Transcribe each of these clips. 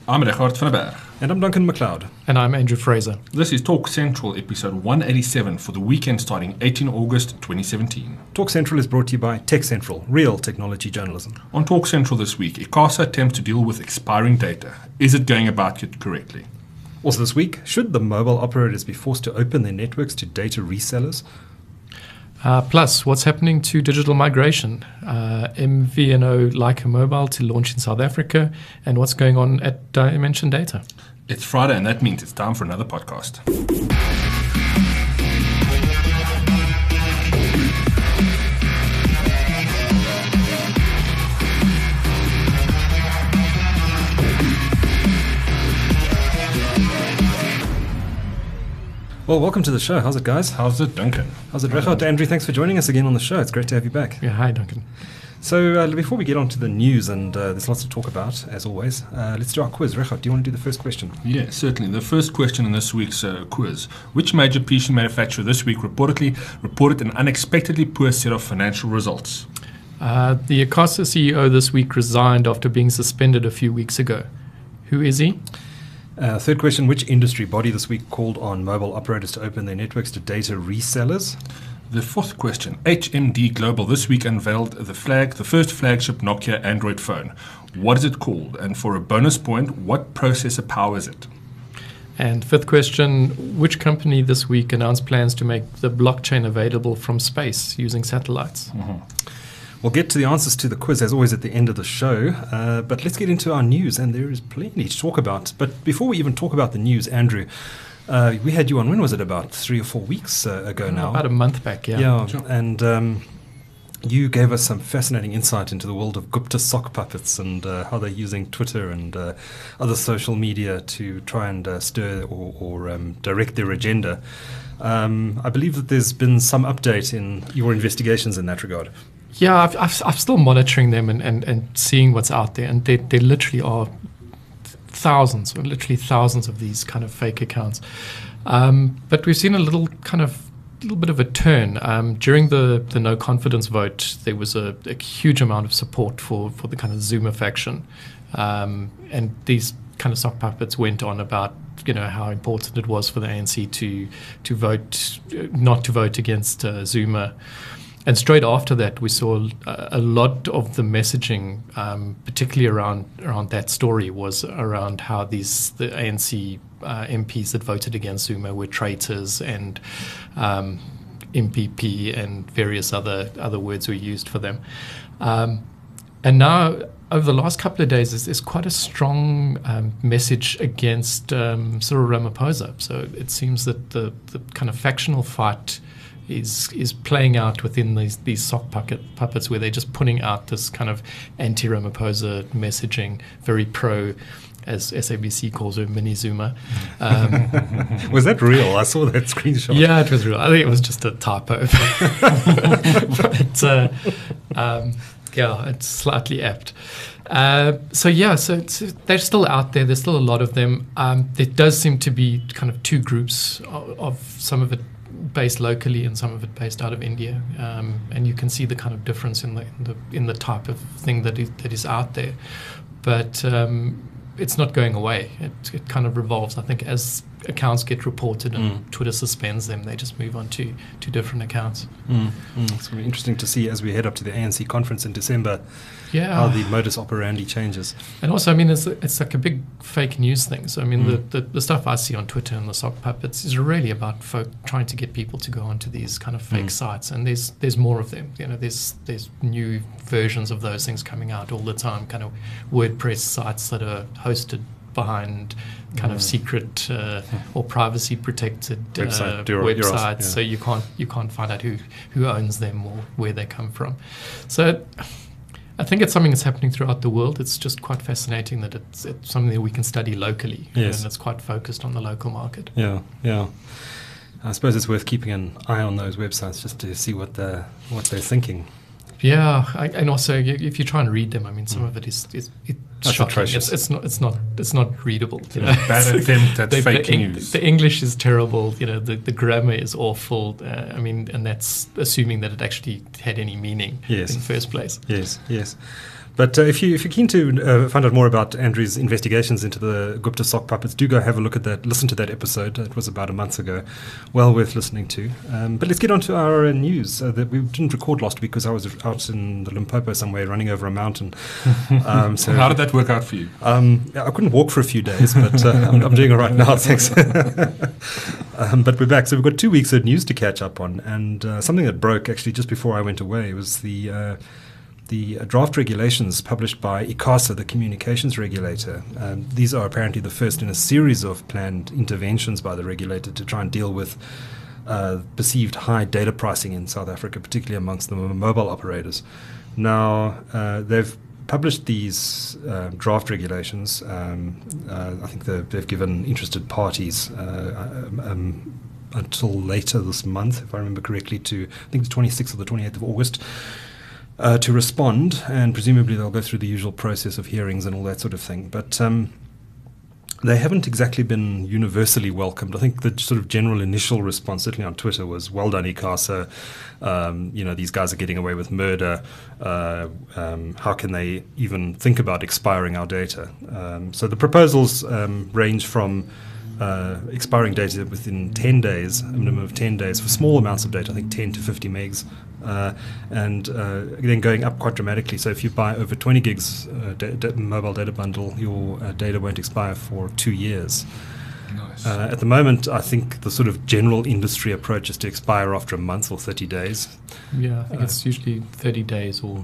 I'm Richard van der Berg. And I'm Duncan McLeod. And I'm Andrew Fraser. This is Talk Central, episode 187 for the weekend starting 18 August 2017. Talk Central is brought to you by Tech Central, real technology journalism. On Talk Central this week, ICASA attempts to deal with expiring data. Is it going about it correctly? Also this week, should the mobile operators be forced to open their networks to data resellers? Plus, what's happening to digital migration? MVNO Leica Mobile to launch in South Africa, and what's going on at Dimension Data. It's Friday, and that means it's time for another podcast. Well, welcome to the show. How's it, guys? How's it, Duncan? How's it, Richard? Andrew, thanks for joining us again on the show. It's great to have you back. Yeah, hi, Duncan. So before we get on to the news, and there's lots to talk about, as always, let's do our quiz. Richard, do you want to do the first question? Yeah, certainly. The first question in this week's quiz. Which major PC manufacturer this week reported an unexpectedly poor set of financial results? The ICASA CEO this week resigned after being suspended a few weeks ago. Who is he? Third question, which industry body this week called on mobile operators to open their networks to data resellers? The fourth question, HMD Global this week unveiled the first flagship Nokia Android phone. What is it called? And for a bonus point, what processor powers it? And fifth question, which company this week announced plans to make the blockchain available from space using satellites? Mm-hmm. We'll get to the answers to the quiz, as always, at the end of the show. But let's get into our news, and there is plenty to talk about. But before we even talk about the news, Andrew, we had you on, when was it, about 3 or 4 weeks ago now? About a month back, yeah. Yeah, sure. And you gave us some fascinating insight into the world of Gupta sock puppets and how they're using Twitter and other social media to try and stir or direct their agenda. I believe that there's been some update in your investigations in that regard. Yeah, I'm still monitoring them and seeing what's out there, and there literally are thousands of these kind of fake accounts. But we've seen a little bit of a turn. During the no confidence vote, there was a huge amount of support for the kind of Zuma faction, and these kind of sock puppets went on about how important it was for the ANC to vote not to vote against Zuma. And straight after that, we saw a lot of the messaging, particularly around that story, was around how the ANC MPs that voted against Zuma were traitors, and MPP and various other words were used for them. And now, over the last couple of days, there's quite a strong message against Cyril Ramaphosa. So it seems that the kind of factional fight is playing out within these sock puppets, where they're just putting out this kind of anti-Ramaphosa messaging, very pro, as SABC calls her, mini Zuma. Was that real? I saw that screenshot. Yeah, it was real. I think it was just a typo. But yeah, it's slightly apt. So they're still out there. There's still a lot of them. There does seem to be kind of two groups of some of it based locally and some of it based out of India, and you can see the kind of difference in the type of thing that is out there. But it's not going away. It kind of revolves. I think as accounts get reported and Twitter suspends them, they just move on to different accounts. It's going to be interesting to see as we head up to the ANC conference in December, yeah, how the modus operandi changes. And also, I mean, it's like a big fake news thing. So, I mean, the stuff I see on Twitter and the sock puppets is really about folk trying to get people to go onto these kind of fake sites. And there's more of them. There's new versions of those things coming out all the time, kind of WordPress sites that are hosted behind kind of secret or privacy protected websites, so you can't find out who owns them or where they come from. So I think it's something that's happening throughout the world. It's just quite fascinating that it's something that we can study locally, yes, and it's quite focused on the local market. Yeah. I suppose it's worth keeping an eye on those websites just to see what they're thinking. Yeah, and also if you try and read them, I mean, some of it is shocking. It's not readable. Bad attempt at fake news. The English is terrible. The grammar is awful. I mean, and that's assuming that it actually had any meaning in the first place. Yes. But if you're keen to find out more about Andrew's investigations into the Gupta sock puppets, do go have a look at that. Listen to that episode. It was about a month ago. Well worth listening to. But let's get on to our news. That we didn't record last week because I was out in the Limpopo somewhere running over a mountain. So how did that work out for you? I couldn't walk for a few days, but I'm doing all right now, thanks. But we're back. So we've got 2 weeks of news to catch up on. And something that broke actually just before I went away was the draft regulations published by ICASA, the communications regulator. These are apparently the first in a series of planned interventions by the regulator to try and deal with perceived high data pricing in South Africa, particularly amongst the mobile operators. Now, they've published these draft regulations. I think they've given interested parties until later this month, if I remember correctly, to I think the 26th or the 28th of August, to respond, and presumably they'll go through the usual process of hearings and all that sort of thing. But they haven't exactly been universally welcomed. I think the sort of general initial response, certainly on Twitter, was, well done, ICASA. These guys are getting away with murder. How can they even think about expiring our data? So the proposals range from expiring data within 10 days, a minimum of 10 days, for small amounts of data, I think 10 to 50 megs, and then going up quite dramatically. So if you buy over 20 gigs mobile data bundle, your data won't expire for 2 years. Nice. At the moment, I think the sort of general industry approach is to expire after a month or 30 days. Yeah, I think it's usually 30 days or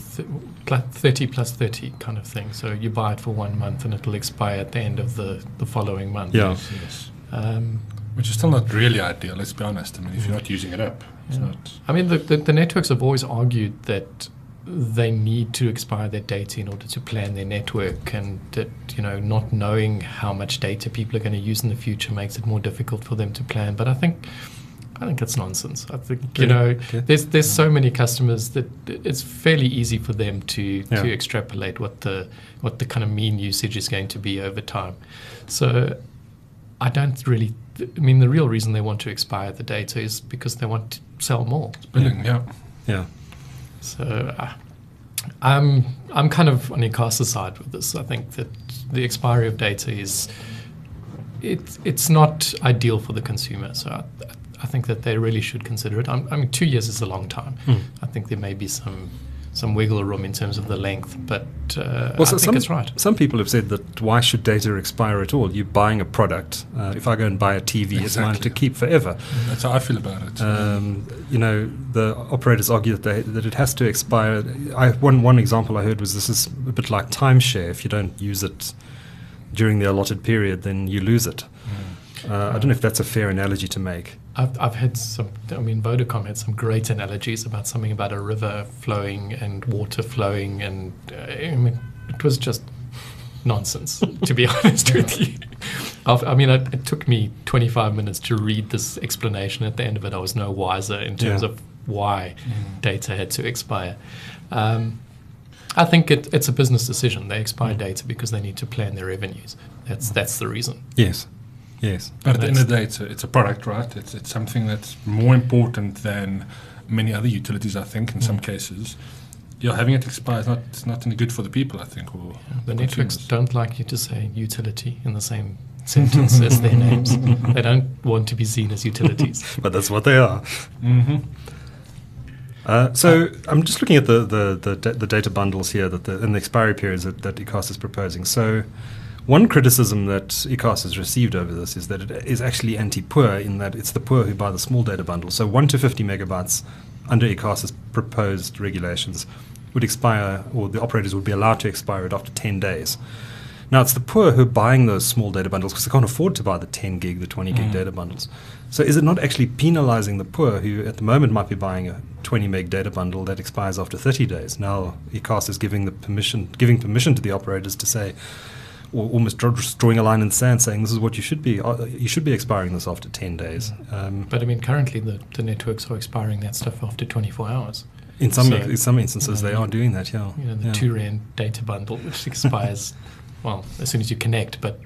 30 plus 30 kind of thing. So you buy it for 1 month and it'll expire at the end of the following month. Yeah. Yes. Which is still not really ideal, let's be honest. I mean, if you're not using it up, it's not... I mean, the networks have always argued that they need to expire their data in order to plan their network, and that, not knowing how much data people are going to use in the future makes it more difficult for them to plan. But I think it's nonsense. I think there's so many customers that it's fairly easy for them to extrapolate what the kind of mean usage is going to be over time. So I don't really. I mean, the real reason they want to expire the data is because they want to sell more. It's billing, yeah. So I'm kind of on ICASA's side with this. I think that the expiry of data it's not ideal for the consumer. So I think that they really should consider it. I mean, 2 years is a long time. I think there may be some wiggle room in terms of the length, but I think it's right. Some people have said that why should data expire at all? You're buying a product. If I go and buy a TV, it's mine to keep forever. That's how I feel about it. The operators argue that it has to expire. One example I heard was this is a bit like timeshare. If you don't use it during the allotted period, then you lose it. I don't know if that's a fair analogy to make. I've had some. I mean, Vodacom had some great analogies about something about a river flowing and water flowing, and it was just nonsense, to be honest with you. It took me 25 minutes to read this explanation. At the end of it, I was no wiser in terms of why data had to expire. I think it's a business decision. They expire data because they need to plan their revenues. That's the reason. Yes. But at the end of the day, it's a product, right? It's something that's more important than many other utilities, I think, in some cases. Having it expire is not any good for the people, I think. Or the networks don't like you to say utility in the same sentence as their names. They don't want to be seen as utilities. But that's what they are. Mm-hmm. So I'm just looking at the data bundles here and the expiry periods that ICASA is proposing. So one criticism that ICASA has received over this is that it is actually anti-poor, in that it's the poor who buy the small data bundles. So 1 to 50 megabytes under ICASA's proposed regulations would expire, or the operators would be allowed to expire it after 10 days. Now, it's the poor who are buying those small data bundles because they can't afford to buy the 10 gig, the 20 gig data bundles. So is it not actually penalizing the poor who at the moment might be buying a 20 meg data bundle that expires after 30 days? Now, ICASA is giving permission to the operators to say, or almost drawing a line in the sand, saying this is what you should be expiring this after 10 days. But I mean, currently the networks are expiring that stuff after 24 hours. In some instances, they are doing that. Yeah, the 2 rand data bundle, which expires well as soon as you connect. But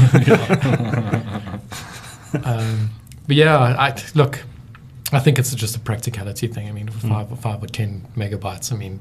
but yeah, I think it's just a practicality thing. I mean, for 5 or 10 megabytes, I mean,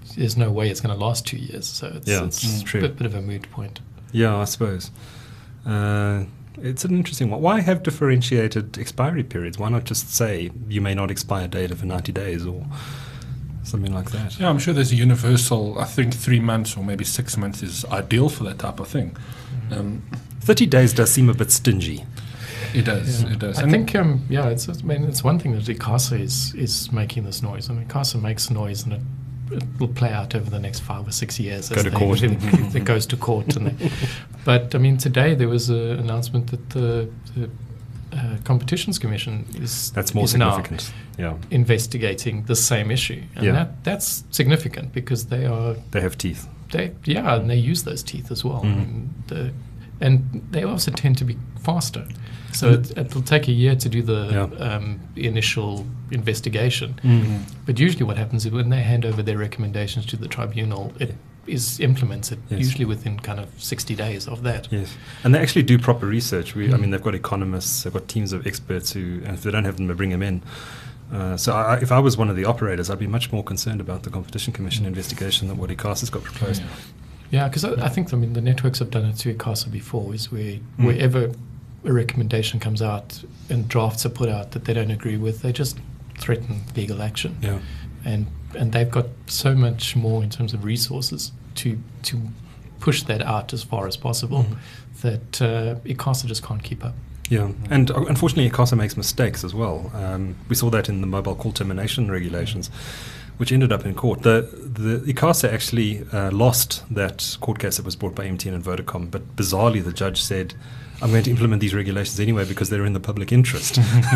there's no way it's going to last 2 years. So it's true. a bit of a moot point. Yeah, I suppose. It's an interesting one. Why have differentiated expiry periods? Why not just say you may not expire data for 90 days or something like that? Yeah, I'm sure there's a universal, I think 3 months or maybe 6 months is ideal for that type of thing. 30 days does seem a bit stingy. It does, Yeah. it does. I think, it's one thing that ICASA is making this noise. I mean, ICASA makes noise and it will play out over the next 5 or 6 years. Go to court. It goes to court. But, I mean, today there was an announcement that the Competitions Commission That's more is significant. now investigating the same issue. And that's significant because they have teeth. And they use those teeth as well. And they also tend to be faster. So it'll take a year to do the initial investigation. But usually what happens is when they hand over their recommendations to the tribunal, it is implemented, usually within kind of 60 days of that. Yes. And they actually do proper research. I mean, they've got economists, they've got teams of experts who, and if they don't have them, they bring them in. So if I was one of the operators, I'd be much more concerned about the Competition Commission investigation than what ICASA's got proposed. Yeah, because I think, the networks have done it to ICASA before, is wherever a recommendation comes out and drafts are put out that they don't agree with, they just threaten legal action. Yeah. And they've got so much more in terms of resources to push that out as far as possible that ICASA just can't keep up. Yeah, and unfortunately ICASA makes mistakes as well. We saw that in the mobile call termination regulations, which ended up in court. The ICASA actually lost that court case that was brought by MTN and Vodacom, but bizarrely the judge said, I'm going to implement these regulations anyway because they're in the public interest.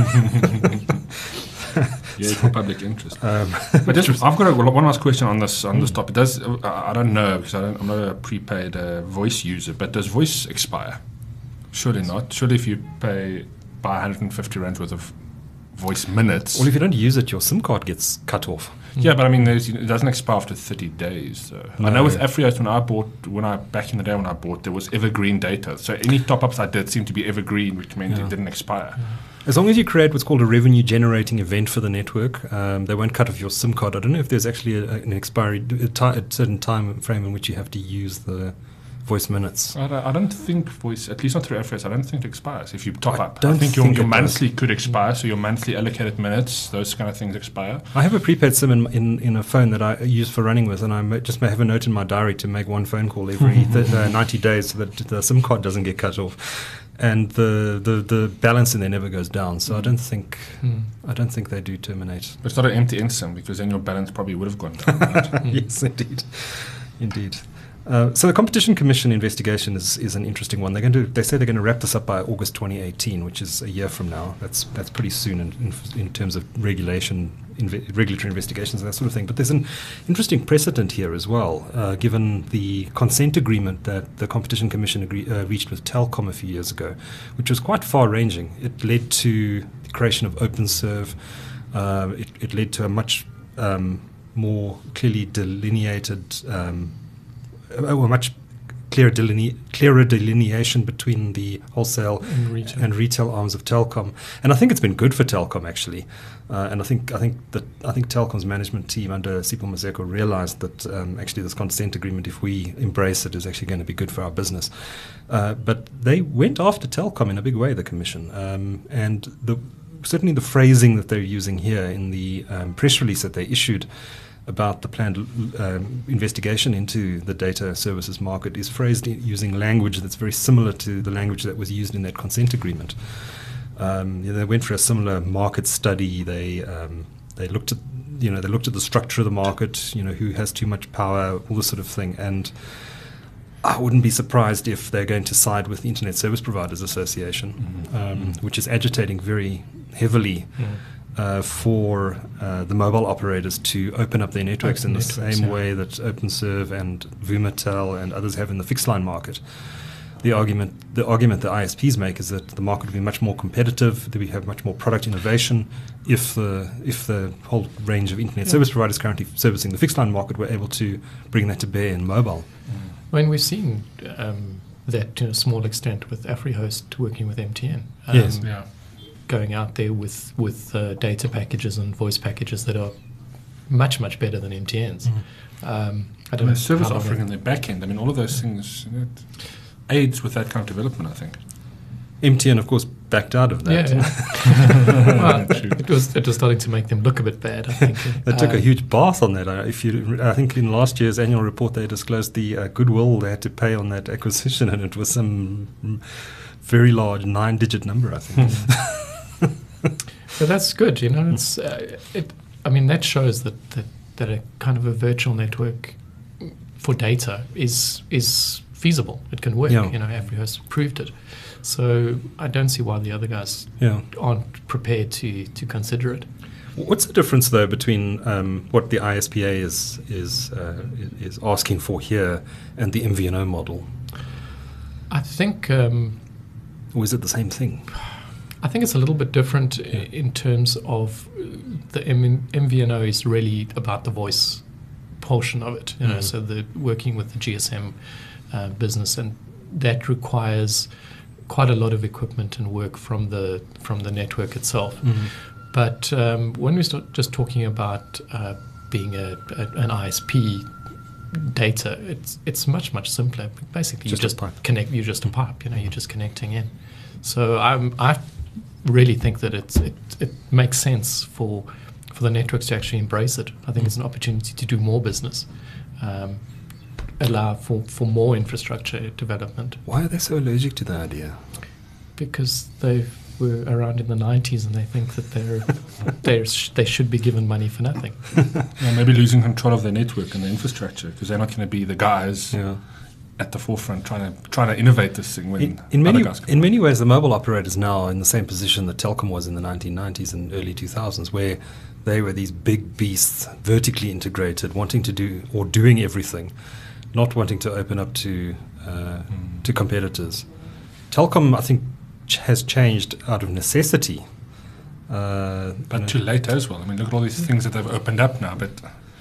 For public interest. But I've got one last question on this topic. I don't know because I'm not a prepaid voice user, but does voice expire? Surely not. Surely if you buy 150 rand worth of voice minutes. Well, if you don't use it, your SIM card gets cut off. Yeah, but I mean, it doesn't expire after 30 days. So. No. I know with Afrihost, back in the day when I bought, there was evergreen data. So any top-ups I did seemed to be evergreen, which meant it didn't expire. As long as you create what's called a revenue-generating event for the network, they won't cut off your SIM card. I don't know if there's actually an expiry, a certain time frame in which you have to use the voice minutes. I don't think voice, at least not through Afrihost, I don't think it expires if you top up. I think your monthly could expire, so your monthly allocated minutes, those kind of things expire. I have a prepaid SIM in a phone that I use for running with, and I may have a note in my diary to make one phone call every 90 days so that the SIM card doesn't get cut off. And the balance in there never goes down, so I don't think they do terminate. But it's not an MTN SIM because then your balance probably would have gone down. Right? Yes, indeed. So the Competition Commission investigation is an interesting one. They say they're going to wrap this up by August 2018, which is a year from now. That's pretty soon in terms of regulatory investigations and that sort of thing. But there's an interesting precedent here as well, given the consent agreement that the Competition Commission reached with Telkom a few years ago, which was quite far-ranging. It led to the creation of OpenServe. It led to a much more clearly delineated a much clearer delineation between the wholesale and retail arms of Telkom, and I think it's been good for Telkom actually. And I think Telkom's management team under Sipho Maseko realized that actually this consent agreement, if we embrace it, is actually going to be good for our business. But they went after Telkom in a big way, the Commission, and certainly the phrasing that they're using here in the press release that they issued about the planned investigation into the data services market is phrased using language that's very similar to the language that was used in that consent agreement. They went for a similar market study. They looked at the structure of the market, who has too much power, all this sort of thing. And I wouldn't be surprised if they're going to side with the Internet Service Providers Association, which is agitating very heavily for the mobile operators to open up their networks in the same way that OpenServe and Vumatel and others have in the fixed line market. The argument the ISPs make is that the market will be much more competitive, that we have much more product innovation if the whole range of internet service providers currently servicing the fixed line market were able to bring that to bear in mobile. I mean, we've seen that to a small extent with Afrihost working with MTN. Yes. Going out there with data packages and voice packages that are much, much better than MTN's. I don't know. The service how long offering in their back end, I mean, all of those things, it aids with that kind of development, I think. MTN, of course, backed out of that. Yeah. Well, it was starting to make them look a bit bad, I think. They took a huge bath on that. I think in last year's annual report they disclosed the goodwill they had to pay on that acquisition, and it was some very large 9-digit number, I think. But that's good, you know. It's I mean, that shows that a kind of a virtual network for data is feasible. It can work. Yeah. You know, AfriHost has proved it. So I don't see why the other guys aren't prepared to consider it. What's the difference, though, between what the ISPA is asking for here and the MVNO model? I think, or is it the same thing? I think it's a little bit different in terms of the MVNO is really about the voice portion of it. You know, so the working with the GSM business, and that requires quite a lot of equipment and work from the network itself. But when we start just talking about being an ISP data, it's much simpler. Basically, just you just a pipe. connect. You're just a pipe. You know, you're just connecting in. So I really think that it makes sense for the networks to actually embrace it. I think it's an opportunity to do more business, allow for more infrastructure development. Why are they so allergic to the idea? Because they were around in the 90s and they think that they should be given money for nothing. Maybe losing control of their network and their infrastructure, because they're not going to be the guys at the forefront trying to innovate this thing when other guys come. In many ways, the mobile operators now are in the same position that Telkom was in the 1990s and early 2000s, where they were these big beasts, vertically integrated, wanting to do or doing everything, not wanting to open up to competitors. Telkom, I think, has changed out of necessity. But too late as well. I mean, look at all these things that they've opened up now. But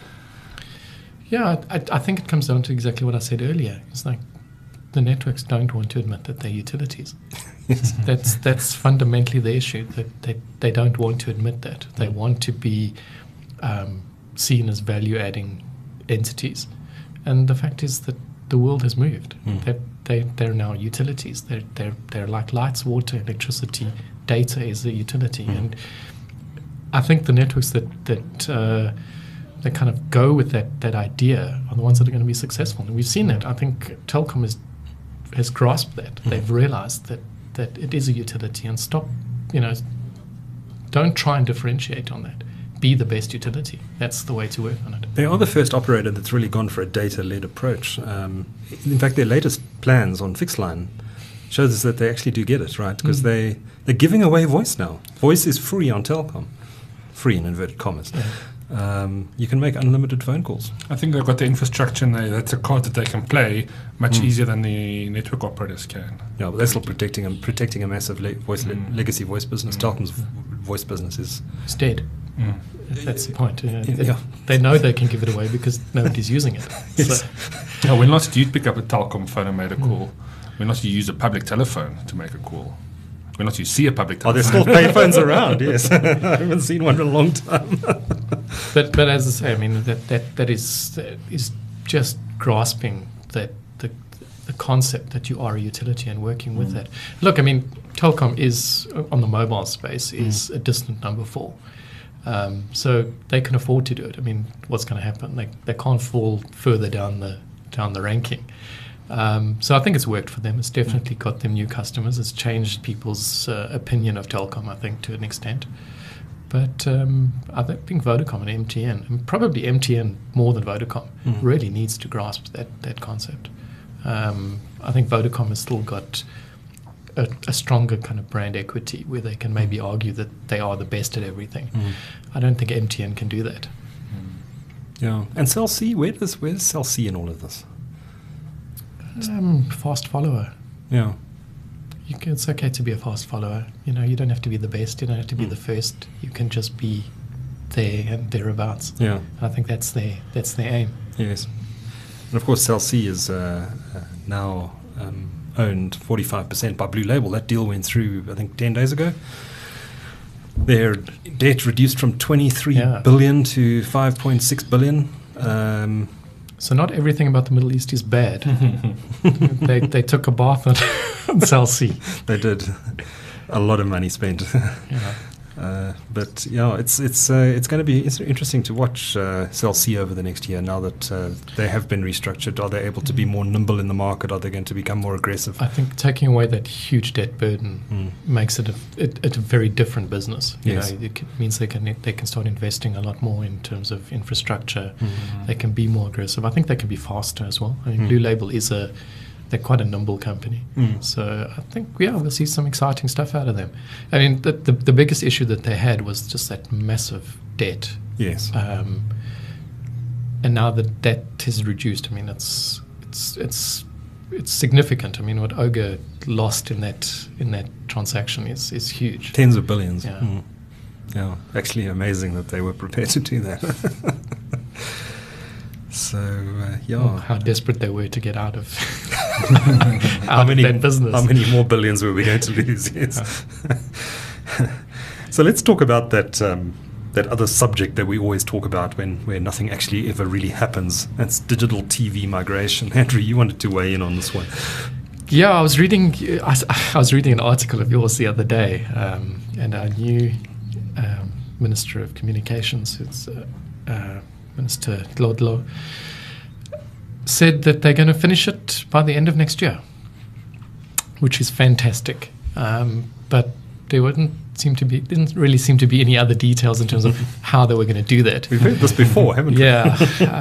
yeah, I think it comes down to exactly what I said earlier. It's like the networks don't want to admit that they're utilities. That's fundamentally the issue. That they don't want to admit that. They want to be seen as value-adding entities. And the fact is that the world has moved. They're now utilities. They're like lights, water, electricity. Data is a utility, and I think the networks that kind of go with that idea are the ones that are going to be successful. And we've seen that. I think Telkom has grasped that. They've realised that it is a utility, and don't try and differentiate on that. Be the best utility. That's the way to work on it. They are the first operator that's really gone for a data-led approach. In fact, their latest plans on fixed line shows us that they actually do get it, right? Because they're giving away voice now. Voice is free on Telkom. Free in inverted commas. Yeah. You can make unlimited phone calls. I think they've got the infrastructure and that's a card that they can play much easier than the network operators can. Yeah, but they're still protecting a massive legacy voice business. Telkom's voice business is dead. That's the point. They know they can give it away because nobody's using it. Yes. So. When last did you pick up a Telkom phone and made a call? When last did you use a public telephone to make a call? When last did you see a public telephone? There's still payphones around, yes. I haven't seen one in a long time. but as I say, I mean, that is just grasping that the concept that you are a utility and working with that. Look, I mean, Telkom is, on the mobile space, is a distant number 4. So they can afford to do it. I mean, what's going to happen? They can't fall further down the ranking. So I think it's worked for them. It's definitely got them new customers. It's changed people's opinion of Telkom, I think, to an extent. But I think Vodacom and MTN, and probably MTN more than Vodacom, really needs to grasp that concept. I think Vodacom has still got a stronger kind of brand equity where they can maybe argue that they are the best at everything. I don't think MTN can do that. Yeah. And Cell C, where's Cell C in all of this? Fast follower. Yeah. It's okay to be a fast follower. You know, you don't have to be the best. You don't have to be the first. You can just be there and thereabouts. Yeah. And I think that's their aim. Yes. And of course, Cell C is now owned 45% by Blue Label. That deal went through, I think, 10 days ago. Their debt reduced from 23 billion to 5.6 billion. So not everything about the Middle East is bad. they took a bath on Cell C. They did. A lot of money spent. But yeah, it's going to be interesting to watch Cell C over the next year. Now that they have been restructured, are they able to be more nimble in the market? Are they going to become more aggressive? I think taking away that huge debt burden makes it a very different business. Yes. It means they can start investing a lot more in terms of infrastructure. They can be more aggressive. I think they can be faster as well. I mean, Blue Label they're quite a nimble company. So I think, we'll see some exciting stuff out of them. I mean, the biggest issue that they had was just that massive debt. Yes. And now the debt has reduced. I mean, it's significant. I mean, what Ogre lost in that transaction is huge. Tens of billions. Yeah. Yeah. Actually amazing that they were prepared to do that. So, how desperate they were to get out of that business. How many more billions were we going to lose? Yes. So let's talk about that other subject that we always talk about where nothing actually ever really happens. That's digital TV migration. Andrew, you wanted to weigh in on this one. Yeah, I was reading an article of yours the other day, and our new Minister of Communications, it's Minister Tlodlo, said that they're going to finish it by the end of next year, which is fantastic. But there didn't really seem to be any other details in terms of how they were going to do that. We've heard this before, haven't we? Yeah.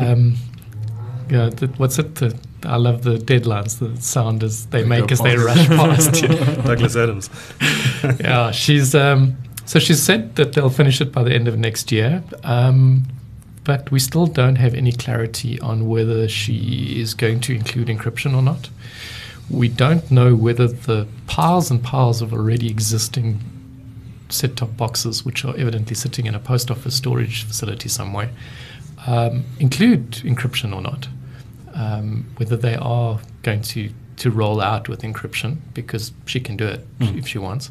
What's it? I love the deadlines. The sound as they make as they rush past. Douglas Adams. Yeah, she's said that they'll finish it by the end of next year. But we still don't have any clarity on whether she is going to include encryption or not. We don't know whether the piles and piles of already existing set-top boxes, which are evidently sitting in a post office storage facility somewhere, include encryption or not. Whether they are going to roll out with encryption, because she can do it if she wants.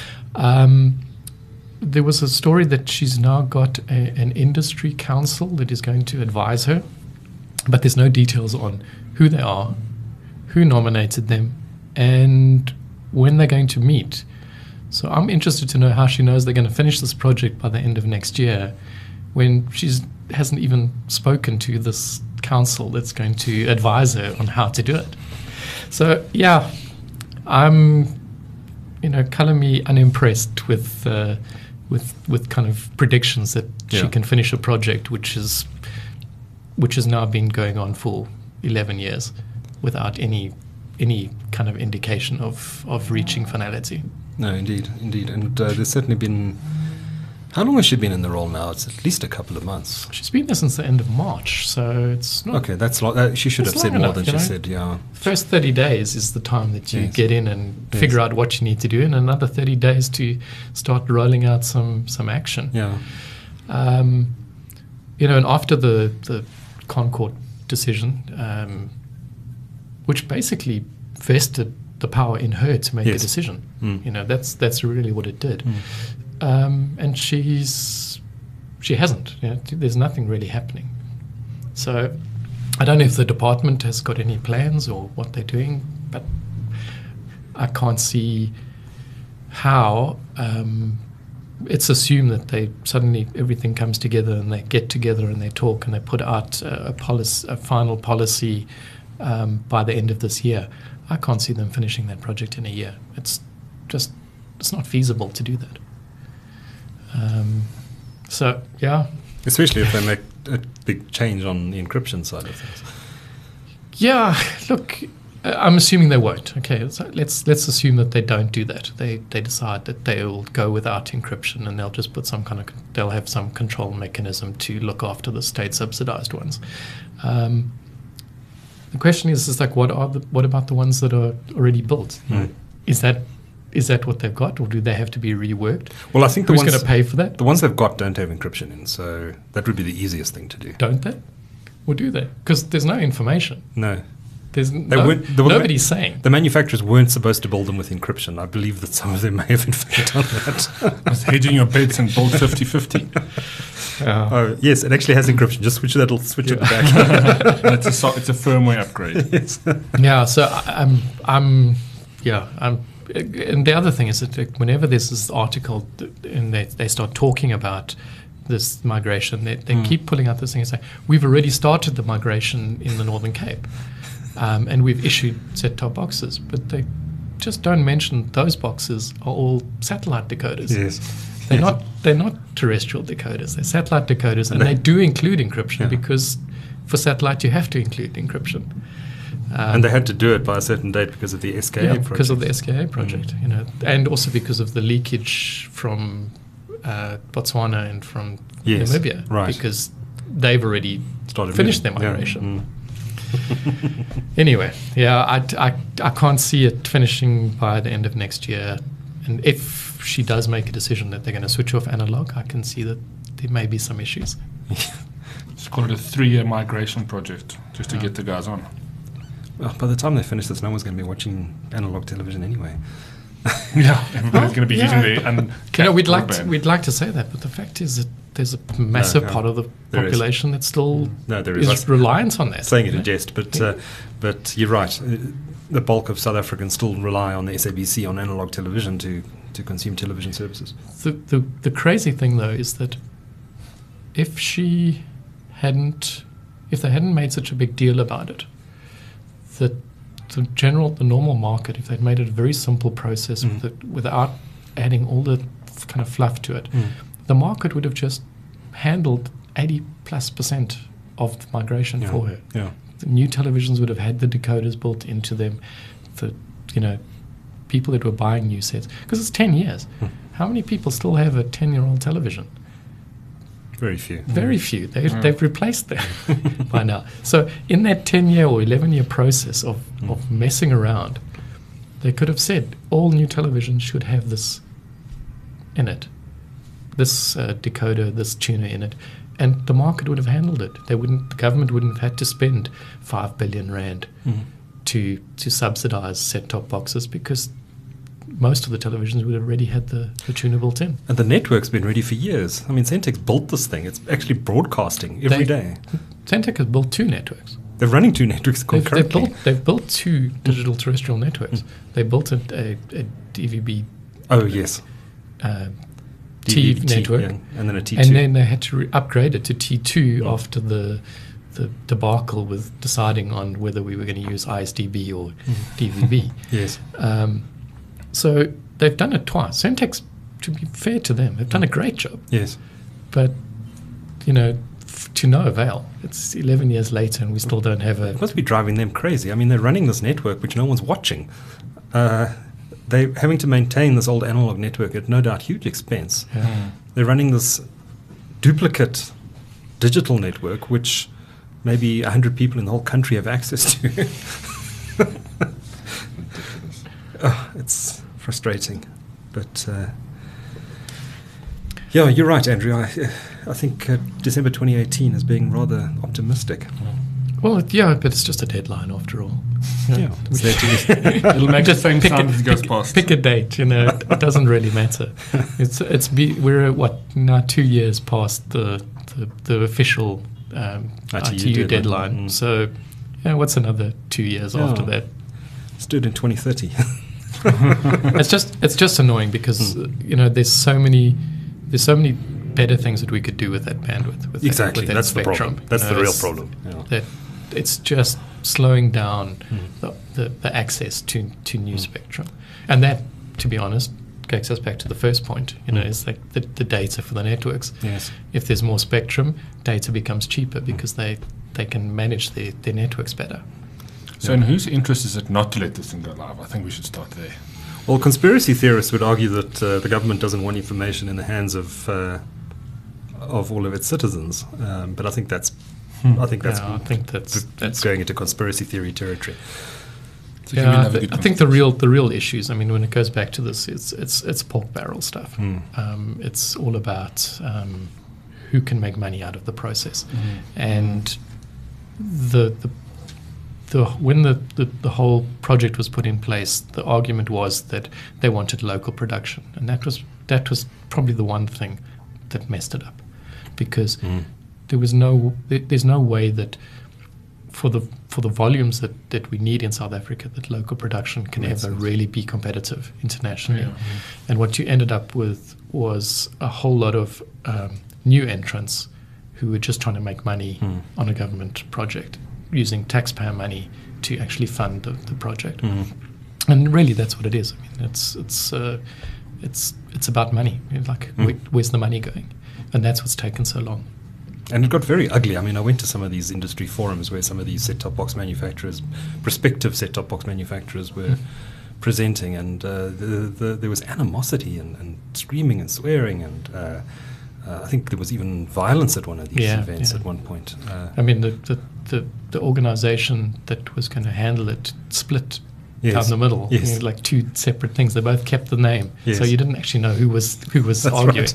There was a story that she's now got an industry council that is going to advise her, but there's no details on who they are, who nominated them, and when they're going to meet. So I'm interested to know how she knows they're going to finish this project by the end of next year when she hasn't even spoken to this council that's going to advise her on how to do it. So, yeah, I'm, colour me unimpressed with kind of predictions that she can finish a project which has now been going on for 11 years without any kind of indication of reaching finality. No, indeed. And there's certainly been... How long has she been in the role now? It's at least a couple of months. She's been there since the end of March, so it's not... Okay, that's long. She should have said more than she said, yeah. First 30 days is the time that you get in and figure out what you need to do, and another 30 days to start rolling out some action. Yeah. And after the Concord decision, which basically vested the power in her to make a decision. That's really what it did. And she hasn't. There's nothing really happening. So I don't know if the department has got any plans or what they're doing, but I can't see how. It's assumed that they suddenly everything comes together and they get together and they talk and they put out a final policy by the end of this year. I can't see them finishing that project in a year. It's not feasible to do that. So, yeah. Especially if they make a big change on the encryption side of things. Yeah, look, I'm assuming they won't. Okay, so let's assume that they don't do that. They decide that they will go without encryption and they'll just put they'll have some control mechanism to look after the state-subsidized ones. The question is like, what about the ones that are already built? Is that what they've got, or do they have to be reworked? Well, I think who's going to pay for that? The ones they've got don't have encryption in, so that would be the easiest thing to do. Don't they? Or do they? Because there's no information. No. There's weren't- nobody's saying. The manufacturers weren't supposed to build them with encryption. I believe that some of them may have in fact done that. Just hedging your bets and build 50-50. Oh, yes, it actually has encryption. Just switch that little switch at the back. It's a firmware upgrade. Yes. Yeah, so I'm, and the other thing is that whenever there's this article and they start talking about this migration, they keep pulling out this thing and say, we've already started the migration in the Northern Cape, and we've issued set-top boxes, but they just don't mention those boxes are all satellite decoders. Yes. They're not terrestrial decoders. They're satellite decoders, and they do include encryption because for satellite you have to include encryption. And they had to do it by a certain date because of the SKA project. Because of the SKA project, and also because of the leakage from Botswana and from Namibia, right. because they've already finished their migration. Yeah. Anyway, I can't see it finishing by the end of next year. And if she does make a decision that they're going to switch off analog, I can see that there may be some issues. Let's call it a 3-year migration project just to get the guys on. Well, by the time they finish this, no one's going to be watching analog television anyway. Yeah, everybody's going to be using the. We'd like to say that, but the fact is that there's a massive part of the population that still is reliant on that. Saying it in jest, but you're right. The bulk of South Africans still rely on the SABC on analog television to consume television services. The crazy thing though is that if they hadn't made such a big deal about it, that the normal market, if they'd made it a very simple process without adding all the kind of fluff to it, the market would have just handled 80+% of the migration for her. Yeah. The new televisions would have had the decoders built into them. People that were buying new sets, because it's 10 years. How many people still have a 10-year-old television? Very few. Very few. They've replaced them by now. So in that 10-year or 11-year process of messing around, they could have said all new televisions should have this in it, this decoder, this tuner in it, and the market would have handled it. The government wouldn't have had to spend 5 billion rand to subsidize set-top boxes because most of the televisions would have already had the tuner built in. And the network's been ready for years. I mean, Centec's built this thing. It's actually broadcasting every day. Centec has built 2 networks. They're running 2 networks concurrently. They've built 2 digital terrestrial networks. They built a DVB. Oh, yes. T network. Yeah, and then a T2. And then they had to upgrade it to T2 after the debacle with deciding on whether we were going to use ISDB or DVB. Yes. So they've done it twice. Centec's, to be fair to them, they've done a great job. Yes. But, to no avail. It's 11 years later and we still don't have a... It must be driving them crazy. I mean, they're running this network which no one's watching. They're having to maintain this old analog network at no doubt huge expense. Yeah. They're running this duplicate digital network which maybe 100 people in the whole country have access to. It's frustrating. But, you're right, Andrew. I think December 2018 is being rather optimistic. Well, but it's just a deadline after all. Yeah. It'll make the same sound as it goes past. Pick a date, it doesn't really matter. We're now 2 years past the official ITU deadline. So, what's another 2 years after that? Let's do it in 2030. It's just annoying because there's so many better things that we could do with that bandwidth. With exactly, that that's spectrum. the problem. That's the real problem. That it's just slowing down the access to new spectrum, and that, to be honest, takes us back to the first point. Is like the data for the networks. Yes. If there's more spectrum, data becomes cheaper because they can manage their networks better. So in whose interest is it not to let this thing go live? I think we should start there. Well, conspiracy theorists would argue that the government doesn't want information in the hands of all of its citizens, but I think that's going into conspiracy theory territory. So I think the real issues. I mean, when it goes back to this, it's pork barrel stuff. It's all about who can make money out of the process, and the when the whole project was put in place, the argument was that they wanted local production, and that was probably the one thing that messed it up, because there's no way that for the volumes that we need in South Africa, that local production can ever really be competitive internationally. Yeah. And what you ended up with was a whole lot of new entrants who were just trying to make money on a government project, using taxpayer money to actually fund the project. And really, that's what it is. I mean, it's about money. Like, where's the money going? And that's what's taken so long. And it got very ugly. I mean, I went to some of these industry forums where some of these set-top box manufacturers, prospective set-top box manufacturers, were presenting, and there was animosity and screaming and swearing, and I think there was even violence at one of these events at one point. I mean, the organization that was going to handle it split down the middle, like two separate things. They both kept the name, so you didn't actually know who was arguing.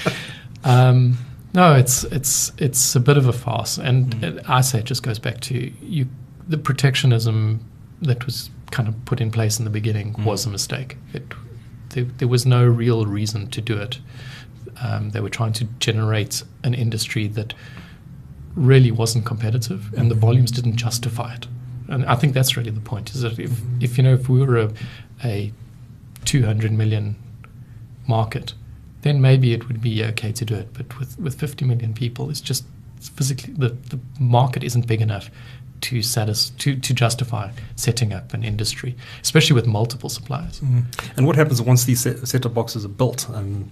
Right. No, it's a bit of a farce, and I say it just goes back to the protectionism that was kind of put in place in the beginning was a mistake. There was no real reason to do it. They were trying to generate an industry that really wasn't competitive, and the volumes didn't justify it. And I think that's really the point, is that if we were a 200 million market, then maybe it would be okay to do it. But with 50 million people, it's just physically the market isn't big enough to justify setting up an industry, especially with multiple suppliers. And what happens once these set-top boxes are built?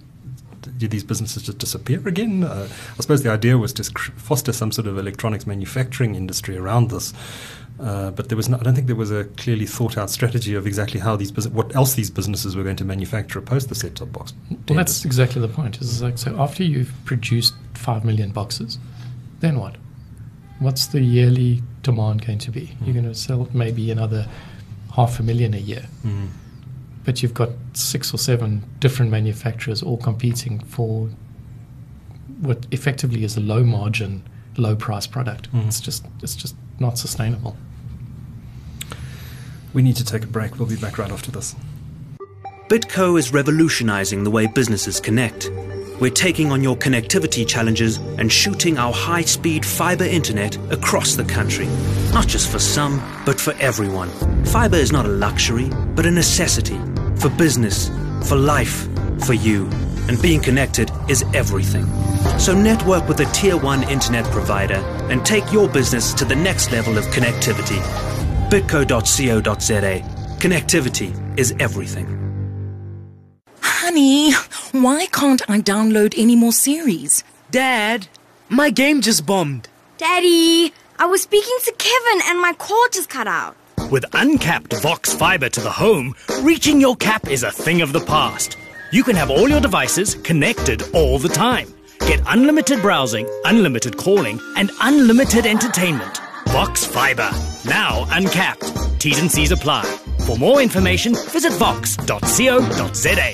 Do these businesses just disappear again? I suppose the idea was to foster some sort of electronics manufacturing industry around this. But I don't think there was a clearly thought-out strategy of exactly how what else these businesses were going to manufacture post the set-top box. Well, that's exactly the point. It's like, so after you've produced 5 million boxes, then what? What's the yearly demand going to be? You're going to sell maybe another 500,000 a year. But you've got 6 or 7 different manufacturers all competing for what effectively is a low-margin, low-price product. It's just not sustainable. We need to take a break. We'll be back right after this. Bitco is revolutionizing the way businesses connect. We're taking on your connectivity challenges and shooting our high-speed fiber internet across the country. Not just for some, but for everyone. Fiber is not a luxury, but a necessity. For business, for life, for you. And being connected is everything. So network with a Tier 1 internet provider and take your business to the next level of connectivity. Bitco.co.za. Connectivity is everything. Honey, why can't I download any more series? Dad, my game just bombed. Daddy, I was speaking to Kevin and my cord just cut out. With uncapped Vox Fiber to the home, reaching your cap is a thing of the past. You can have all your devices connected all the time. Get unlimited browsing, unlimited calling, and unlimited entertainment. Vox Fiber. Now uncapped. T's and C's apply. For more information, visit vox.co.za.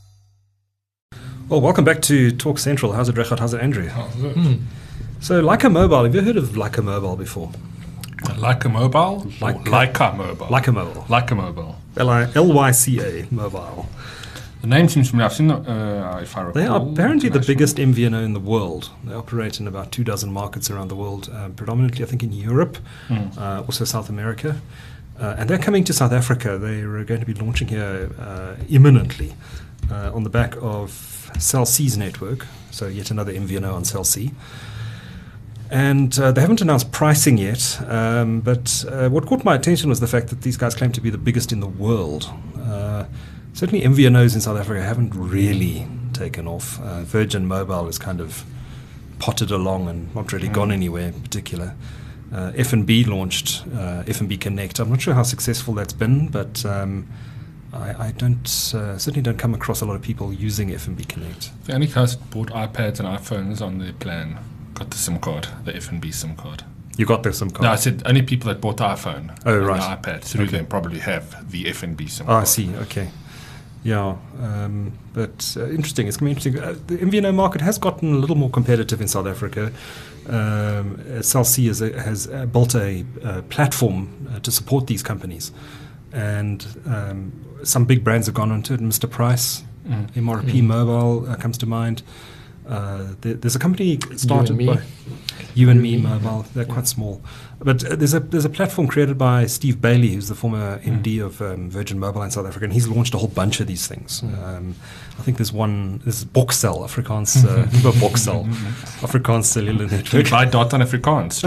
Well, welcome back to Talk Central. How's it, Regardt? How's it, Andrew? So, Lyca Mobile. Have you heard of Lyca Mobile before? Lyca Mobile? Lyca Mobile. Lyca Mobile. Lyca Mobile. Lyca Mobile. The name seems familiar. I've seen if I recall. They are apparently the biggest MVNO in the world. They operate in about 24 markets around the world, predominantly, I think, in Europe, also South America. And they're coming to South Africa. They're going to be launching here imminently on the back of Cell C's network, so yet another MVNO on Cell C. And they haven't announced pricing yet, but what caught my attention was the fact that these guys claim to be the biggest in the world. Certainly MVNOs in South Africa haven't really taken off. Virgin Mobile is kind of potted along and not really gone anywhere in particular. F&B launched F&B Connect. I'm not sure how successful that's been, but I certainly don't come across a lot of people using F&B Connect. The only guys that bought iPads and iPhones on their plan got the SIM card, the F&B SIM card. You got the SIM card? No, I said only people that bought the iPhone and the iPad through them probably have the F&B SIM card. card. I see, okay. Yeah, but interesting. It's going to be interesting. The MVNO market has gotten a little more competitive in South Africa. Cell C has built a platform to support these companies, and some big brands have gone onto it. Mr. Price, MRP Mobile comes to mind. There's a company started by You and Me Mobile. They're quite small, but there's a platform created by Steve Bailey, who's the former MD of Virgin Mobile in South Africa, and he's launched a whole bunch of these things. I think there's one. This is Boxcel, Afrikaans, Boxcel, Afrikaans Cellular Network. By dot on Afrikaans.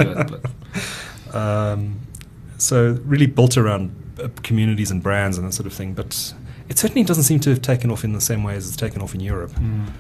So really built around communities and brands and that sort of thing, but it certainly doesn't seem to have taken off in the same way as it's taken off in Europe.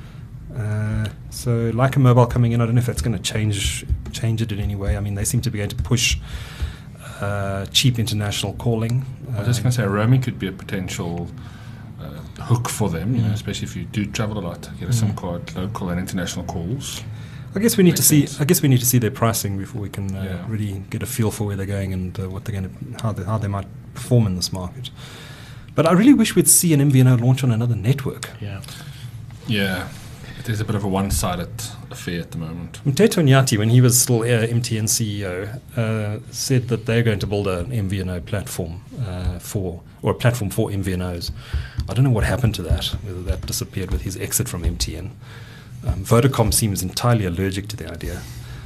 So like a mobile coming in, I don't know if that's going to change it in any way. I mean, they seem to be going to push cheap international calling. I was just going to say roaming could be a potential hook for them, you know, especially if you do travel a lot. Get a SIM card, local and international calls. I guess we need to see. I guess we need to see their pricing before we can really get a feel for where they're going and what they're going to, how they might perform in this market. But I really wish we'd see an MVNO launch on another network. Yeah. It is a bit of a one-sided affair at the moment. Mteto Nyati, when he was still MTN CEO, said that they're going to build an MVNO platform a platform for MVNOs. I don't know what happened to that, whether that disappeared with his exit from MTN. Vodacom seems entirely allergic to the idea.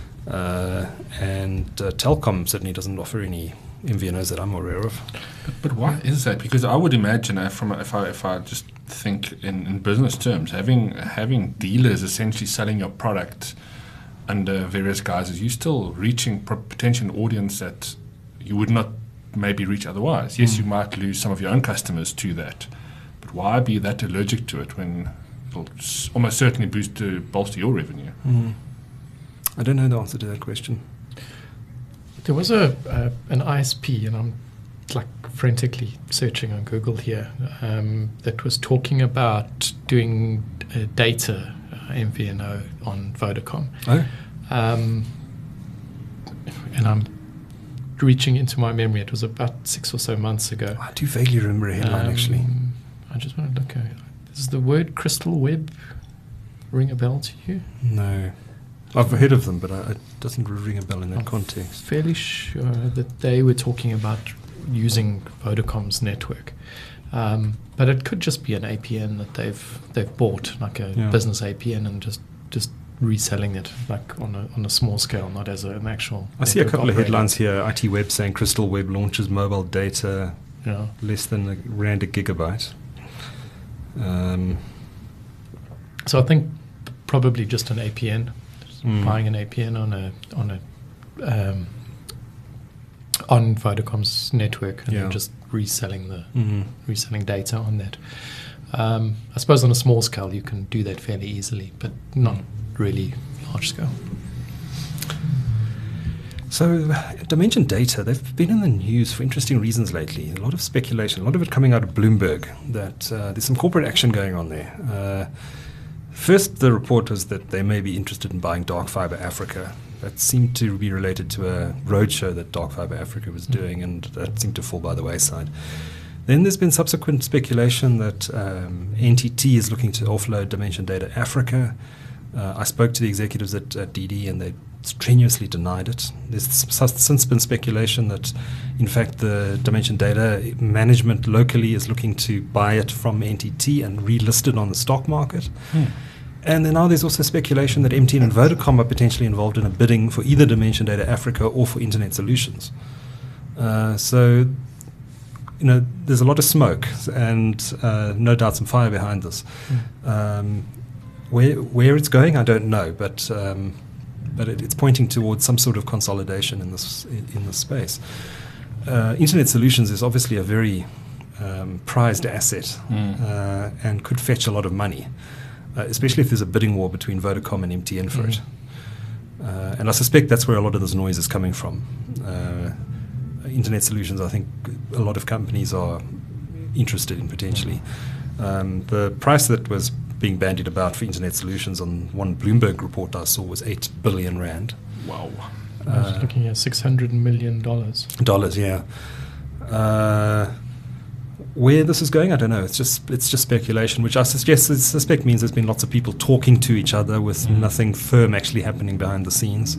And Telkom certainly doesn't offer any MVNOs that I'm aware of. But why is that? Because I would imagine, if I just think in business terms, having dealers essentially selling your product under various guises, you're still reaching potential audience that you would not maybe reach otherwise. Yes, you might lose some of your own customers to that, but why be that allergic to it when it'll almost certainly bolster your revenue? I don't know the answer to that question. There was an ISP, and I'm like frantically searching on Google here, that was talking about doing data MVNO on Vodacom. Oh. And I'm reaching into my memory. It was about 6 or so months ago. I do vaguely remember a headline, actually. I just want to look at it. Does the word Crystal Web ring a bell to you? No. I've heard of them, but it doesn't ring a bell in that context. Fairly sure that they were talking about using Vodacom's network, but it could just be an APN that they've bought, like a business APN, and just reselling it like on a small scale, not as an actual. I see a couple of headlines here. IT Web saying Crystal Web launches mobile data less than R1 a gigabyte. So I think probably just an APN. Buying an APN on Vodacom's network and then just reselling data on that. I suppose on a small scale you can do that fairly easily, but not really large scale. So Dimension Data, they've been in the news for interesting reasons lately. A lot of speculation, a lot of it coming out of Bloomberg, that there's some corporate action going on there. First, the report was that they may be interested in buying Dark Fiber Africa. That seemed to be related to a roadshow that Dark Fiber Africa was doing, and that seemed to fall by the wayside. Then there's been subsequent speculation that NTT is looking to offload Dimension Data Africa. I spoke to the executives at DD, and they strenuously denied it. There's since been speculation that, in fact, the Dimension Data management locally is looking to buy it from NTT and relist it on the stock market. And then now there's also speculation that MTN and Vodacom are potentially involved in a bidding for either Dimension Data Africa or for Internet Solutions. So, there's a lot of smoke and no doubt some fire behind this. Where it's going, I don't know, but it's pointing towards some sort of consolidation in this space. Internet Solutions is obviously a very prized asset and could fetch a lot of money, especially if there's a bidding war between Vodacom and MTN for it. And I suspect that's where a lot of this noise is coming from. Internet Solutions, I think a lot of companies are interested in potentially. The price that was being bandied about for Internet Solutions on one Bloomberg report I saw was 8 billion rand. Wow. I was looking at $600 million. Dollars, yeah. Where this is going, I don't know. It's just speculation, which I suspect means there's been lots of people talking to each other with nothing firm actually happening behind the scenes.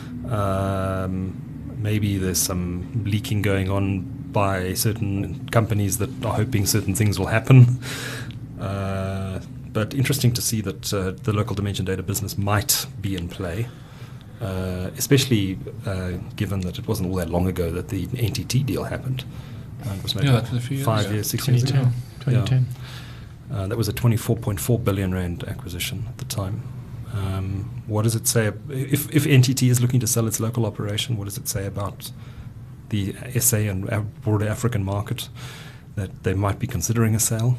Maybe there's some leaking going on by certain companies that are hoping certain things will happen. But interesting to see that the local dimension data business might be in play, especially given that it wasn't all that long ago that the NTT deal happened. It was maybe that was a few years 5 ago. years, 6 years ago. 2010. That was a 24.4 billion rand acquisition at the time. What does it say if NTT is looking to sell its local operation? What does it say about the SA and broader African market that they might be considering a sale?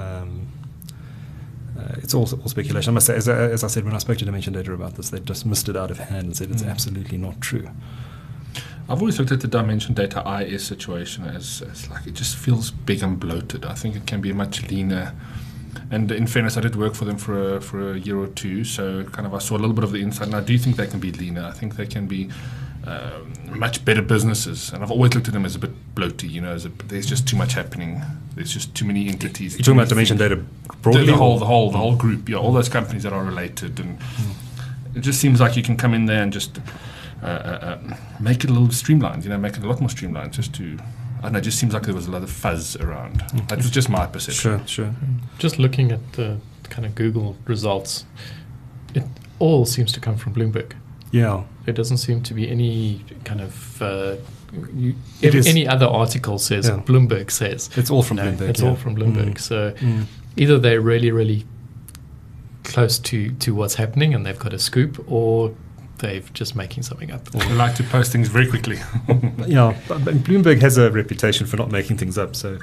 It's all speculation. I must say, as I said when I spoke to Dimension Data about this, they dismissed it out of hand and said it's absolutely not true. I've always looked at the Dimension Data IS situation as like it just feels big and bloated. I think it can be much leaner. And in fairness, I did work for them for a year or two, so kind of I saw a little bit of the inside. And I do think they can be leaner. I think they can be much better businesses. And I've always looked at them as a bit bloaty. There's just too much happening. There's just too many entities. You're talking about Dimension Data broadly? The whole group. All those companies that are related, and it just seems like you can come in there and just make it a little streamlined, make it a lot more streamlined, just to, I don't know, it just seems like there was a lot of fuzz around. That was just my perception. Sure. Just looking at the kind of Google results, it all seems to come from Bloomberg. Yeah. There doesn't seem to be any kind of, any other article says, Bloomberg says. It's all from Bloomberg. It's all from Bloomberg. So either they're really, really close to what's happening and they've got a scoop, or they're just making something up. They like to post things very quickly. Yeah, but Bloomberg has a reputation for not making things up. So,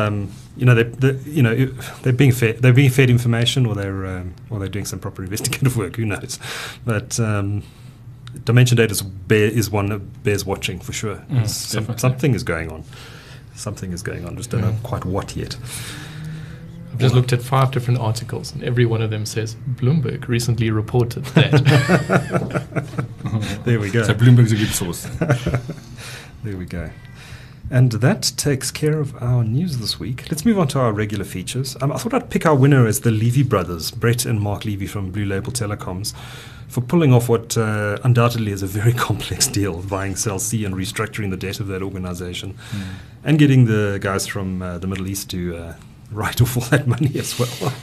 they're being fed information, or they're doing some proper investigative work. Who knows? But Dimension Data is one that bears watching for sure. Something is going on. Just don't know quite what yet. I've just looked at 5 different articles, and every one of them says Bloomberg recently reported that. There we go. So Bloomberg's a good source. There we go. And that takes care of our news this week. Let's move on to our regular features. I thought I'd pick our winner as the Levy brothers, Brett and Mark Levy from Blue Label Telecoms, for pulling off what undoubtedly is a very complex deal, buying Cell C and restructuring the debt of that organization, and getting the guys from the Middle East to write off all that money as well.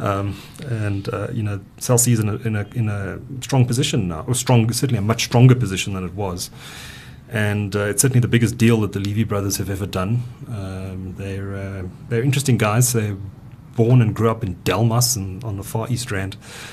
Cell C is in a strong position now, or certainly a much stronger position than it was. And it's certainly the biggest deal that the Levy brothers have ever done. They're interesting guys. They're born and grew up in Delmas and on the Far East Rand.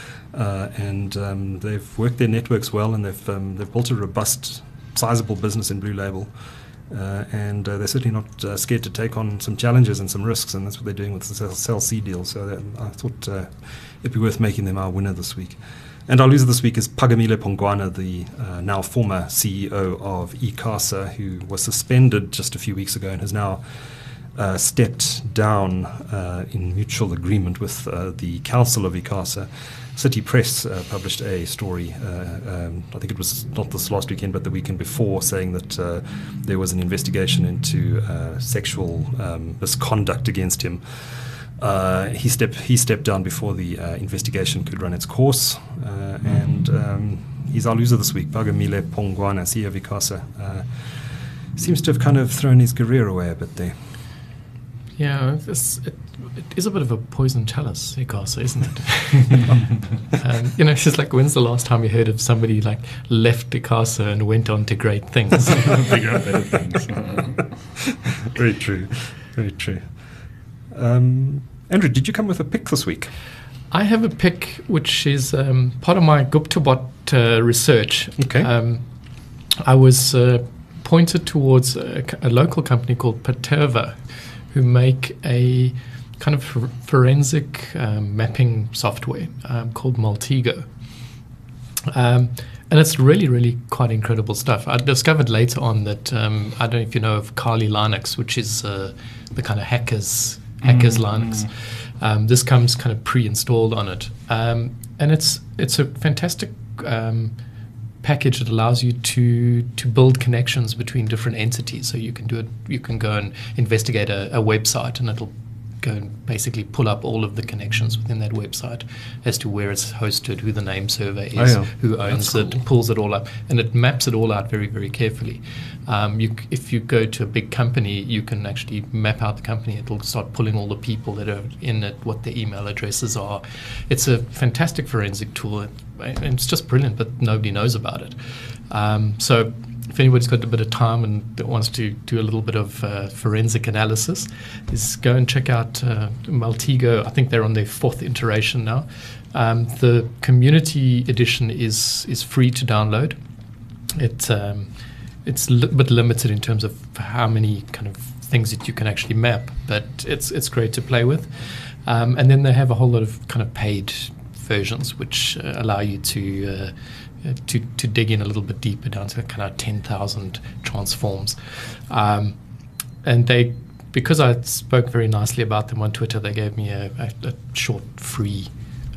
They've worked their networks well, and they've built a robust, sizable business in Blue Label. They're certainly not scared to take on some challenges and some risks, and that's what they're doing with the Cell C deal. So I thought it'd be worth making them our winner this week. And our loser this week is Phakamile Pongwana, the now former CEO of ICASA, who was suspended just a few weeks ago and has now stepped down in mutual agreement with the council of ICASA. City Press published a story, I think it was not this last weekend, but the weekend before, saying that there was an investigation into sexual misconduct against him. He stepped down before the investigation could run its course, and he's our loser this week. Phakamile Pongwana, CEO of ICASA, seems to have kind of thrown his career away a bit there. Yeah, it is a bit of a poison chalice, ICASA, isn't it? It's just like, when's the last time you heard of somebody like left ICASA and went on to great things? Bigger and better things. Very true. Very true. Andrew, did you come with a pick this week? I have a pick which is part of my GuptaBot research. Okay. I was pointed towards a local company called Paterva, who make a kind of forensic mapping software called Maltego. And it's really, really quite incredible stuff. I discovered later on that, I don't know if you know of Kali Linux, which is the kind of hackers Linux. This comes kind of pre-installed on it. And it's a fantastic package that allows you to build connections between different entities. So you can do it. You can go and investigate a website, and it'll go and basically pull up all of the connections within that website as to where it's hosted, who the name server is, who owns it, pulls it all up, and it maps it all out very, very carefully. If you go to a big company, you can actually map out the company. It'll start pulling all the people that are in it, what their email addresses are. It's a fantastic forensic tool, and it's just brilliant, but nobody knows about it. So if anybody's got a bit of time and wants to do a little bit of forensic analysis, is go and check out Maltego. I think they're on their 4th iteration now. The community edition is free to download. It's a bit limited in terms of how many kind of things that you can actually map, but it's great to play with. And then they have a whole lot of kind of paid versions which allow you to dig in a little bit deeper down to kind of 10,000 transforms. And because I spoke very nicely about them on Twitter, they gave me a short free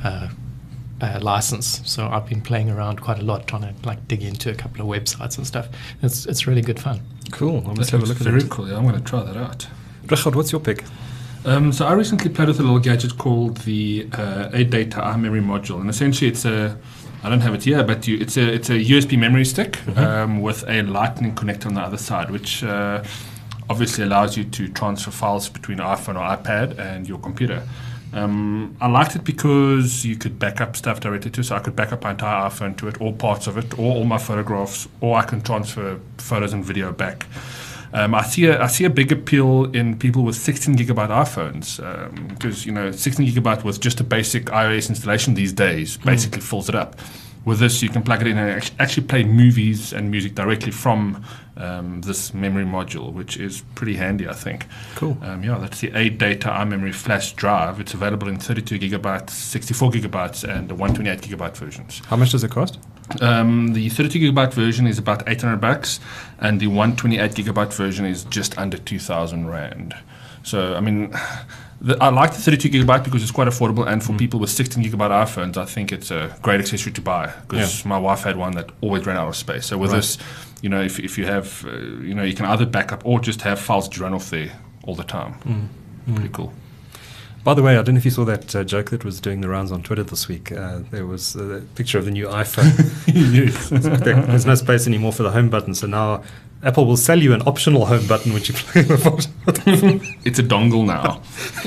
license. So I've been playing around quite a lot, trying to like dig into a couple of websites and stuff. It's really good fun. Cool. I must That have a look looks at very it. cool. Yeah, I'm going to try that out. Richard, what's your pick? So I recently played with a little gadget called the A-Data iMemory module, and essentially it's I don't have it here, but it's a USB memory stick with a Lightning connector on the other side, which obviously allows you to transfer files between iPhone or iPad and your computer. I liked it because you could back up stuff directly to it, so I could back up my entire iPhone to it, or parts of it, or all my photographs, or I can transfer photos and video back. I see a big appeal in people with 16 gigabyte iPhones because 16 gigabyte with just a basic iOS installation these days basically fills it up. With this, you can plug it in and actually play movies and music directly from this memory module, which is pretty handy, I think. Cool. That's the A-Data iMemory flash drive. It's available in 32 gigabytes, 64 gigabytes, and the 128 gigabyte versions. How much does it cost? The 32 gigabyte version is about $800, and the 128 gigabyte version is just under 2,000 rand. So, I mean, I like the 32 gigabyte because it's quite affordable, and for people with 16 gigabyte iPhones, I think it's a great accessory to buy because my wife had one that always ran out of space. So with this, if you have, you can either back up or just have files to run off there all the time. Pretty cool. By the way, I don't know if you saw that joke that was doing the rounds on Twitter this week. There was a picture of the new iPhone. Yes. There's no space anymore for the home button, so now Apple will sell you an optional home button which you play the phone. It's a dongle now.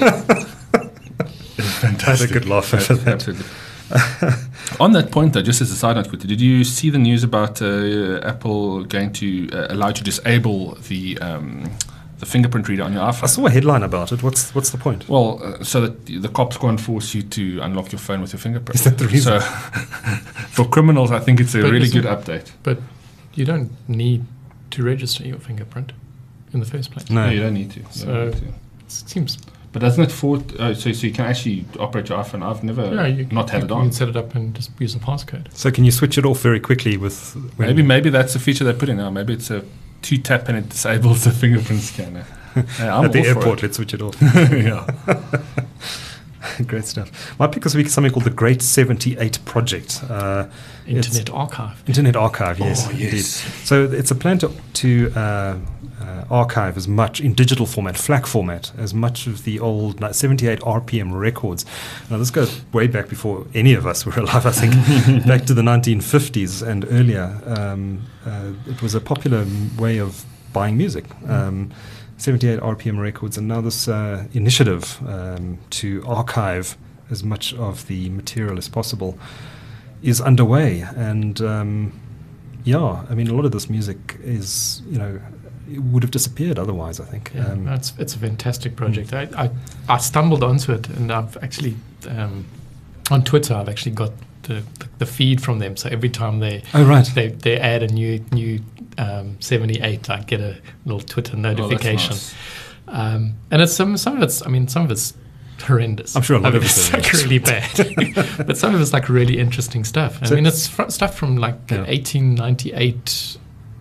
It's fantastic. I had a good laugh over that. Absolutely. On that point, though, just as a side note, did you see the news about Apple going to allow you to disable the fingerprint reader on your iPhone? I saw a headline about it. What's the point? Well, so that the cops can't force you to unlock your phone with your fingerprint. Is that the reason? So, for criminals, I think it's a really good update. But you don't need to register your fingerprint in the first place. No, you don't need to. It seems. But doesn't it so you can actually operate your iPhone? I've never not had it on. You can set it up and just use the passcode. So can you switch it off very quickly with... Maybe that's the feature they put in now. Maybe it's a 2-tap and it disables the fingerprint scanner. At the airport, let's switch it off. Yeah. Great stuff. My pick this week is something called the Great 78 Project. Internet Archive. Internet Archive, yes, indeed. So it's a plan to archive as much in digital format, FLAC format, as much of the old 78 RPM records. Now this goes way back before any of us were alive, I think, back to the 1950s and earlier. It was a popular way of buying music. 78 RPM records, and now this initiative to archive as much of the material as possible is underway. And I mean, a lot of this music is, it would have disappeared otherwise, I think. Yeah, it's a fantastic project. I stumbled onto it, and I've actually on Twitter I've actually got the feed from them. So every time they add a new 78, I get a little Twitter notification. Oh, that's nice. And it's some of it's horrendous. I'm sure a lot of it's like really bad, but some of it's like really interesting stuff. I mean, it's stuff from like 1898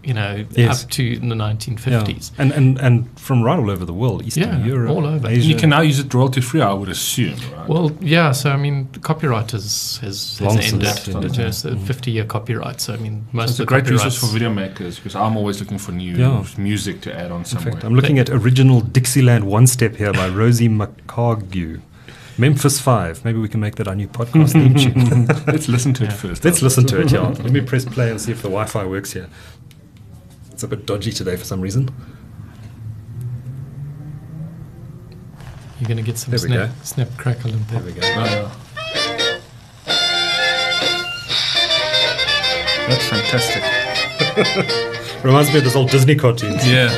Yes. up to the 1950s. Yeah. And from right all over the world, Eastern Europe, all over. Asia. And you can now use it royalty-free, I would assume, right? Well, yeah. So I mean, the copyright has Long since ended. ended, It's a 50-year copyright. So I mean, most It's of a the great resource copyrights. for video makers because I'm always looking for new music to add on In somewhere. fact, I'm looking at original Dixieland One Step here by Rosie McCargue. Memphis 5. Maybe we can make that our new podcast theme tune. Let's listen to it first. Let's listen to it, yeah. Let me press play and see if the Wi-Fi works here. It's a bit dodgy today for some reason. You're going to get some There we go. snap crackle and There we go. That's fantastic. Reminds me of those old Disney cartoons. Yeah.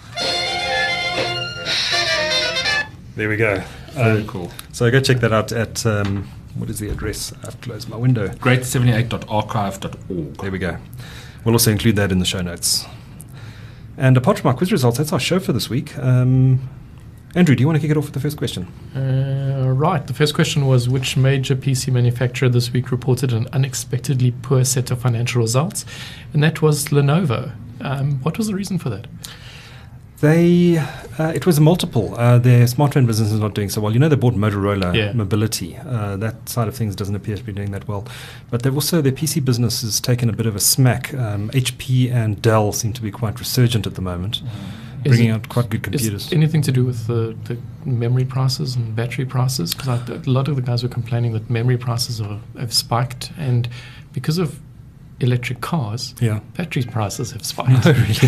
There we go. Very cool. So go check that out at, what is the address? I've closed my window. Great78.archive.org. There we go. We'll also include that in the show notes. And apart from our quiz results, that's our show for this week. Andrew, do you want to kick it off with the first question? Right. The first question was, which major PC manufacturer this week reported an unexpectedly poor set of financial results? And that was Lenovo. What was the reason for that? It was multiple. Their smartphone business is not doing so well. They bought Motorola Mobility. That side of things doesn't appear to be doing that well. But their PC business has taken a bit of a smack. HP and Dell seem to be quite resurgent at the moment, bringing out quite good computers. Is anything to do with the memory prices and battery prices? Because a lot of the guys were complaining that memory prices have spiked, and because of electric cars, battery prices have spiked.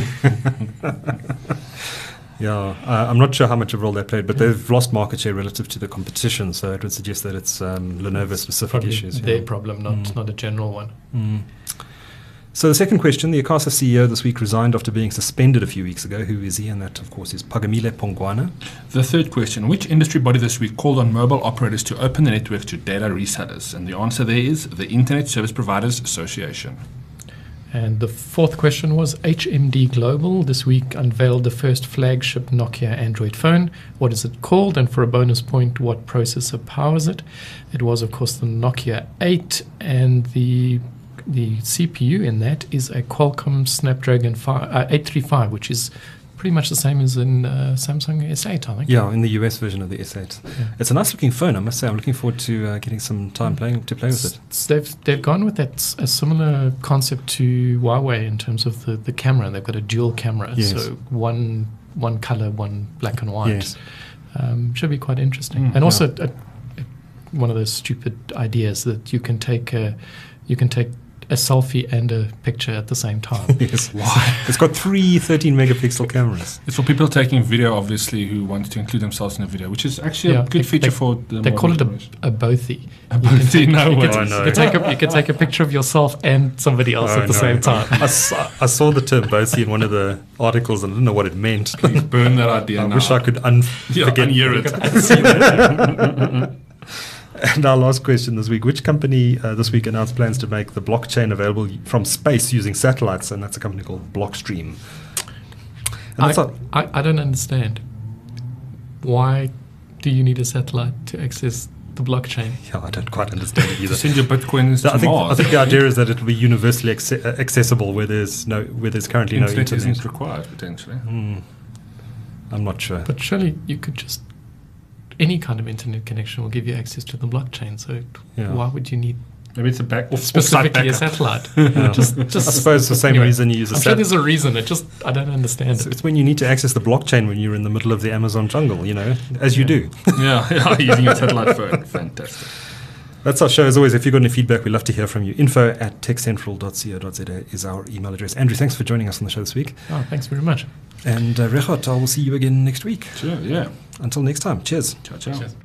Yeah, I'm not sure how much of a role they played, but they've lost market share relative to the competition, so it would suggest that it's Lenovo-specific issues. Their problem, not a general one. So the second question, the Icasa CEO this week resigned after being suspended a few weeks ago. Who is he? And that, of course, is Phakamile Pongwana. The third question, which industry body this week called on mobile operators to open the network to data resellers? And the answer there is the Internet Service Providers Association. And the fourth question was, HMD Global this week unveiled the first flagship Nokia Android phone. What is it called? And for a bonus point, what processor powers it? It was, of course, the Nokia 8, and the CPU in that is a Qualcomm Snapdragon 835, which is pretty much the same as in Samsung S8, I think. Yeah, in the US version of the S8. Yeah. It's a nice looking phone, I must say. I'm looking forward to getting some time to play with it. They've gone with a similar concept to Huawei in terms of the camera. They've got a dual camera, so one color, one black and white. Yes. Should be quite interesting. And also one of those stupid ideas that you can take a selfie and a picture at the same time. Yes. Why? It's got 3 13-megapixel cameras. It's for people taking video, obviously, who want to include themselves in a video, which is actually a good feature for the They call it a bothy. A bothy? No way. You can take a picture of yourself and somebody else at the same time. I saw the term bothy in one of the articles and I didn't know what it meant. Please burn that idea now. I wish I could unhear it. And our last question this week, which company this week announced plans to make the blockchain available from space using satellites? And that's a company called Blockstream. And I don't understand. Why do you need a satellite to access the blockchain? Yeah, I don't quite understand it either. Send your bitcoins to Mars. I think the idea is that it will be universally accessible where there's currently no internet. Isn't required, potentially. I'm not sure. But surely you could just... Any kind of internet connection will give you access to the blockchain. So why would you need... Maybe it's specifically a satellite. Just I suppose the same reason you use a satellite. I'm sure there's a reason. I don't understand it. It's when you need to access the blockchain when you're in the middle of the Amazon jungle, as you do. Using a satellite phone. Fantastic. That's our show. As always, if you've got any feedback, we'd love to hear from you. info@techcentral.co.za is our email address. Andrew, thanks for joining us on the show this week. Oh, thanks very much. And Regardt, I will see you again next week. Sure, yeah. Until next time. Cheers. Ciao, ciao. Cheers.